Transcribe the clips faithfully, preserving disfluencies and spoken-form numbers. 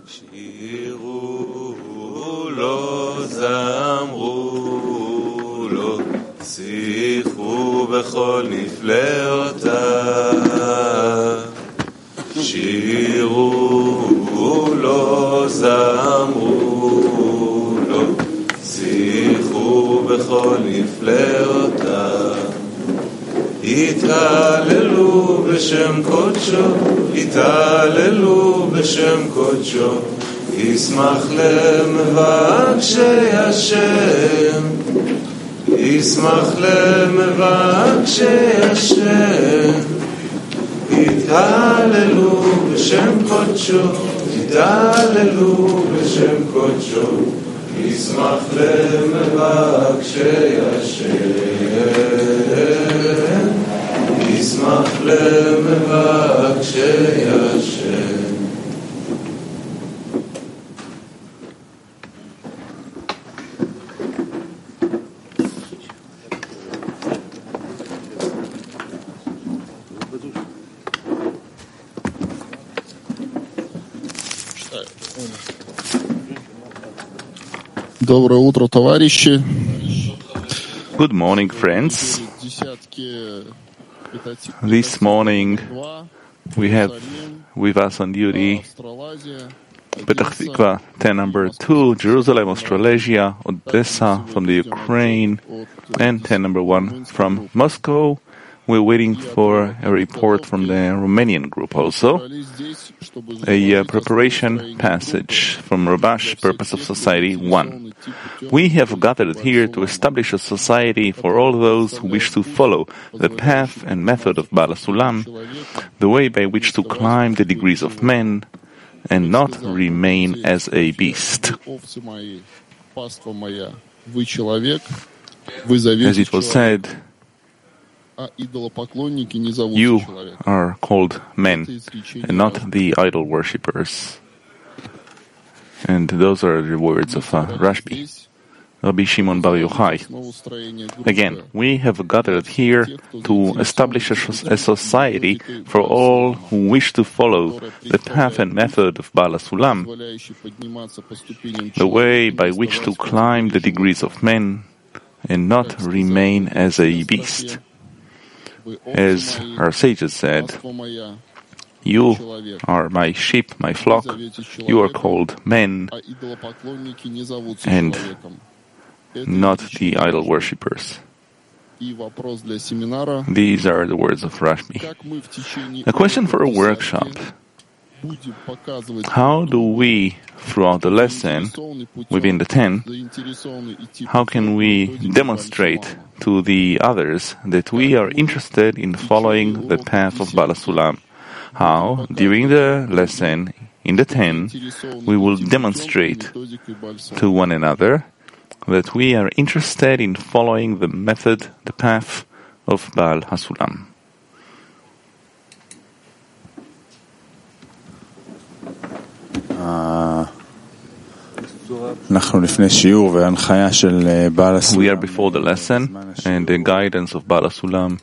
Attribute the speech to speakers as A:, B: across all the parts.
A: שירו לו, זמרו לו, שיחו בכל נפלאותיו. שירו לו, זמרו לו, שיחו בכל נפלאותיו. התהללו בשם קודשו, התהללו בשם קודשו, ישמח למבקשי השם, ישמח למבקשי השם. התהללו בשם קודשו, התהללו בשם קודשו, ישמח למבקשי השם, ישמח למבקשי השם.
B: Доброе утро, товарищи.
C: Good morning, friends. This morning we have with us on duty Petach Tikva, ten number two, Jerusalem, Australasia, Odessa from the Ukraine, and ten number one from Moscow. We're waiting for a report from the Romanian group also. A uh, preparation passage from Rabash, Purpose of Society one. We have gathered here to establish a society for all those who wish to follow the path and method of Baal HaSulam, the way by which to climb the degrees of men and not remain as a beast. As it was said, you are called men and not the idol worshippers. And those are the words of uh, Rashbi, Rabbi Shimon Bar Yochai. Again, we have gathered here to establish a, a society for all who wish to follow the path and method of Baal HaSulam, the way by which to climb the degrees of men and not remain as a beast. As our sages said, you are my sheep, my flock, you are called men and not the idol worshippers. These are the words of Rashbi. A question for a workshop. How do we, throughout the lesson, within the ten, how can we demonstrate to the others that we are interested in following the path of Baal HaSulam? How, during the lesson, in the ten, we will demonstrate to one another that we are interested in following the method, the path of Baal HaSulam.
D: We are
C: before the lesson, and the guidance of Baal HaSulam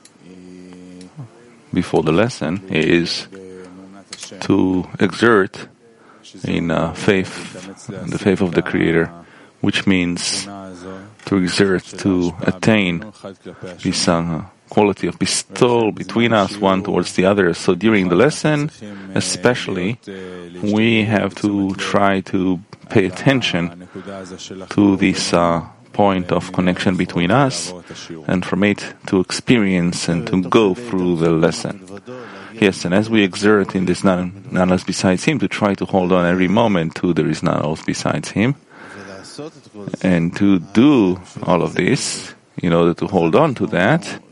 C: before the lesson is to exert in uh, faith, the faith of the Creator, which means to exert, to attain this uh, quality of bestowal between us, one towards the other. So during the lesson, especially, we have to try to pay attention to this uh, point of connection between us, and from it to experience and to go through the lesson. Yes, and as we exert in this none, none else besides Him, to try to hold on every moment to there is none else besides Him, and to do all of this, in order to hold on to that,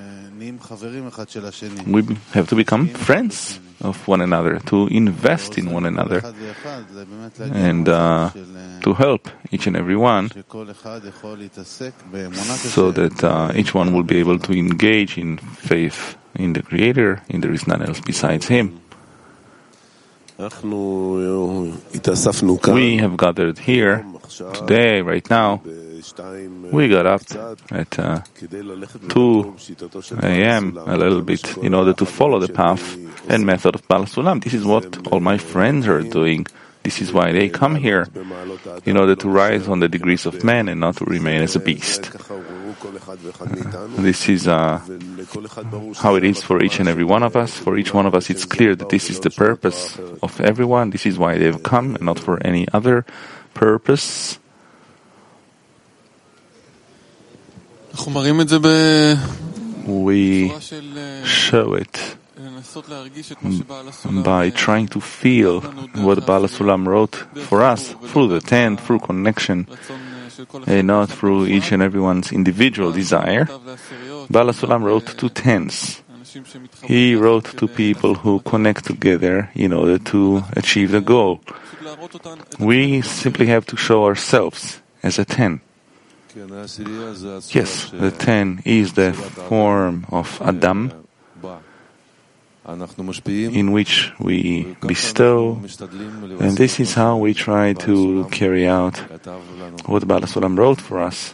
C: we have to become friends of one another, to invest in one another, and uh, to help each and every one, so that uh, each one will be able to engage in faith in the Creator, and there is none else besides Him. We have gathered here today, right now. We got up at uh, two a.m. a little bit in order to follow the path and method of Baal HaSulam. This is what all my friends are doing This is why they come here, in order to rise on the degrees of man and not to remain as a beast. This is uh, how it is for each and every one of us. For each one of us, it's clear that this is the purpose of everyone. This is why they've come, and not for any other purpose. We show it by trying to feel what Baal HaSulam wrote for us through the ten, through connection, and not through each and everyone's individual desire. Baal HaSulam wrote to tens. He wrote to people who connect together in order to achieve the goal. We simply have to show ourselves as a ten. Yes, the ten is the form of Adam, in which we bestow, and this is how we try to carry out what Baal HaSulam wrote for us.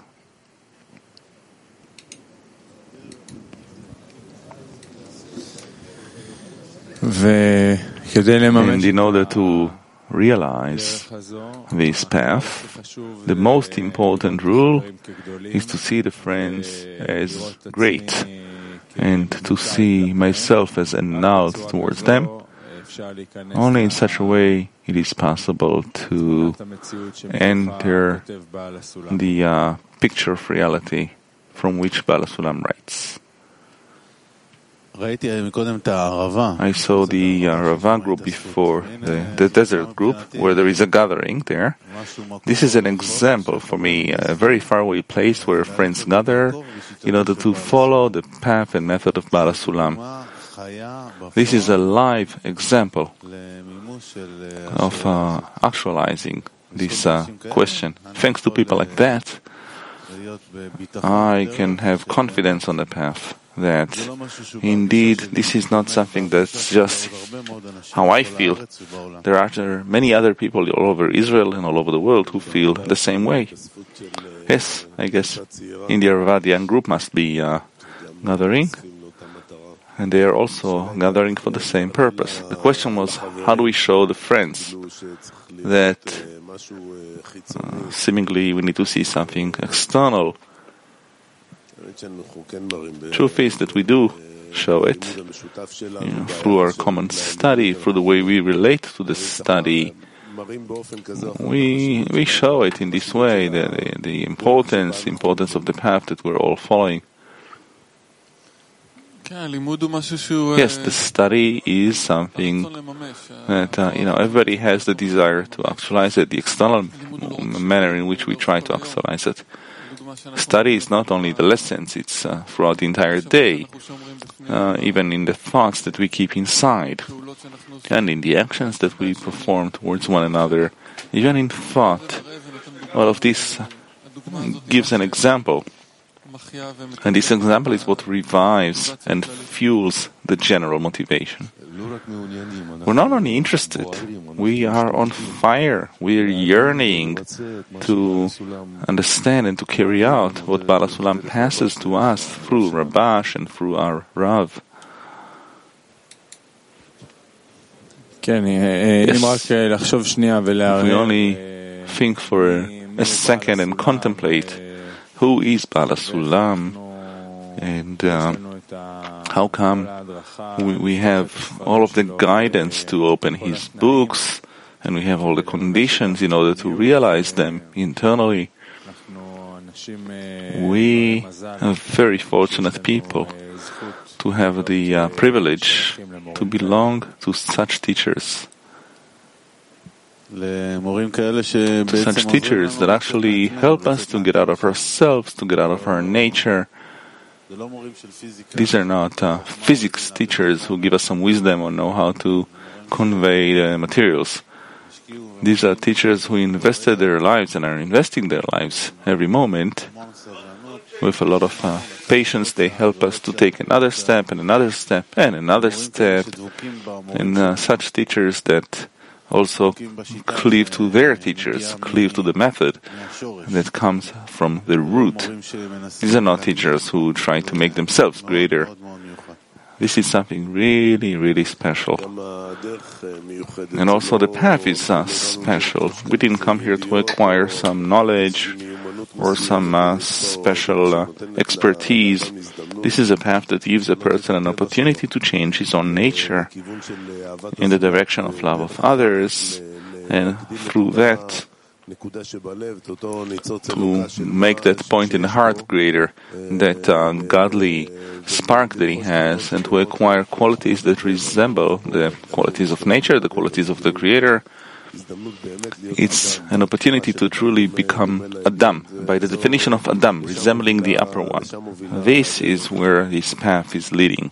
C: And in order to realize this path, the most important rule is to see the friends as great, and to see myself as annulled towards them. Only in such a way it is possible to enter the uh, picture of reality from which Baal HaSulam writes. I saw the uh, Rava group before, the, the desert group, where there is a gathering there. This is an example for me, a very faraway place where friends gather in order to follow the path and method of Baal HaSulam. This is a live example of uh, actualizing this uh, question. Thanks to people like that, I can have confidence on the path that indeed this is not something that's just how I feel. There are many other people all over Israel and all over the world who feel the same way. Yes, I guess India Ravadian group must be uh, gathering, and they are also gathering for the same purpose. The question was, how do we show the friends that uh, seemingly we need to see something external? Truth is that we do show it, you know, through our common study, through the way we relate to the study. We we show it in this way, the, the, the importance, the importance of the path that we're all following. Yes, the study is something that uh, you know everybody has the desire to actualize it, the external manner in which we try to actualize it. Study is not only the lessons, it's uh, throughout the entire day, uh, even in the thoughts that we keep inside, and in the actions that we perform towards one another, even in thought. All of this gives an example, and this example is what revives and fuels the general motivation. We're not only interested, we are on fire. We are yearning to understand and to carry out what Baal HaSulam passes to us through Rabash and through our Rav. Yes. If we only think for a second and contemplate who is Baal HaSulam, and uh, how come we, we have all of the guidance to open his books, and we have all the conditions in order to realize them internally. We are very fortunate people to have the uh, privilege to belong to such teachers. To such teachers that actually help us to get out of ourselves, to get out of our nature. These are not uh, physics teachers who give us some wisdom or know how to convey the materials. These are teachers who invested their lives and are investing their lives every moment. With a lot of uh, patience, they help us to take another step and another step and another step. And uh, such teachers that also cleave to their teachers, cleave to the method that comes from the root. These are not teachers who try to make themselves greater. This is something really, really special. And also the path is uh, special. We didn't come here to acquire some knowledge or some uh, special uh, expertise. This is a path that gives a person an opportunity to change his own nature in the direction of love of others, and through that to make that point in the heart greater, that uh, godly spark that he has, and to acquire qualities that resemble the qualities of nature, the qualities of the Creator. It's an opportunity to truly become Adam, by the definition of Adam, resembling the upper one. This is where this path is leading.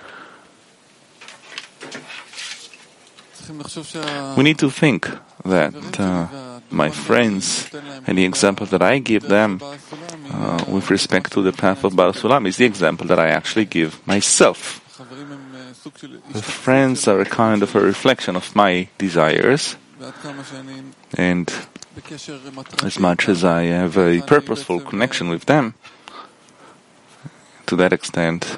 C: We need to think that uh, my friends and the example that I give them uh, with respect to the path of Baal Sulam is the example that I actually give myself. The friends are a kind of a reflection of my desires, and as much as I have a purposeful connection with them, to that extent,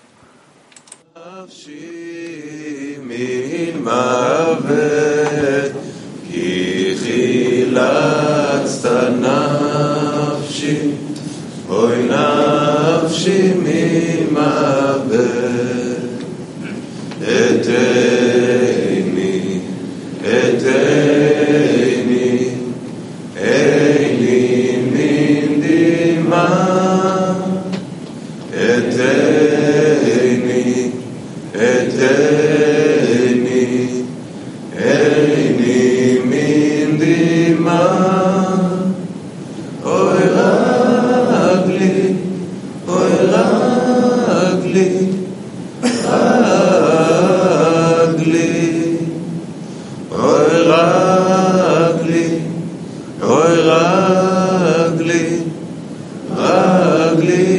A: כי חילצת נפשי, אוי נפשי ממוות, אתני, אתני, איני מן דמעה, אתני, אתני, איני מן דמעה, אוי רגלי, אוי רגלי, רגלי, אוי רגלי, אוי רגלי, רגלי,